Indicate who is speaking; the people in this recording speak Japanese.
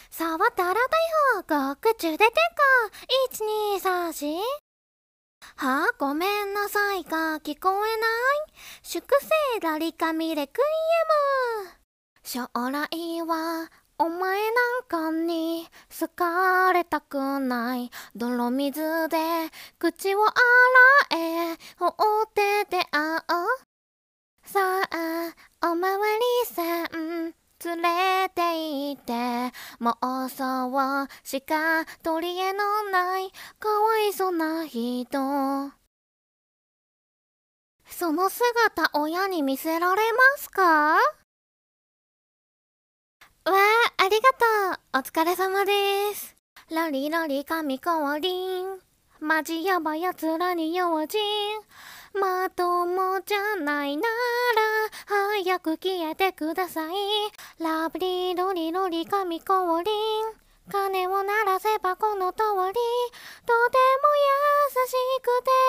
Speaker 1: 触ったら逮捕、獄中で転校、1234。はあ、ごめんなさいが聞こえない。粛清ラリカミレクイエム。将来はお前なんかに好かれたくない。泥水で口を洗え、放って出会う。さあおまわりさん連れて行って、妄想しか取り柄のないかわいそうな人。その姿親に見せられますか？わあ、ありがとう。お疲れ様です。ラリラリ神降臨。マジヤバやつらに用心。まともじゃないなら早く消えてください。ラブリロリロリ神降臨。鐘を鳴らせばこの通り、とても優しくて